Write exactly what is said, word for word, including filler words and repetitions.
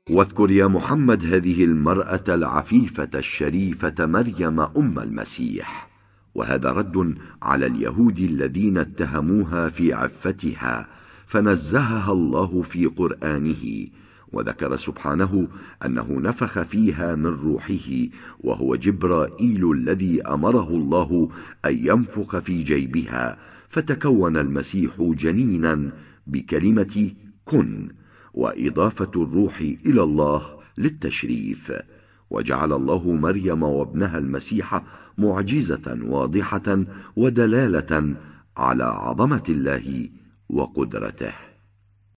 واذكر يا محمد هذه المرأة العفيفة الشريفة مريم أم المسيح، وهذا رد على اليهود الذين اتهموها في عفتها، فنزهها الله في قرآنه، وذكر سبحانه أنه نفخ فيها من روحه، وهو جبرائيل الذي أمره الله أن ينفخ في جيبها، فتكون المسيح جنينا بكلمة كن، وإضافة الروح إلى الله للتشريف. وجعل الله مريم وابنها المسيح معجزة واضحة ودلالة على عظمة الله وقدرته.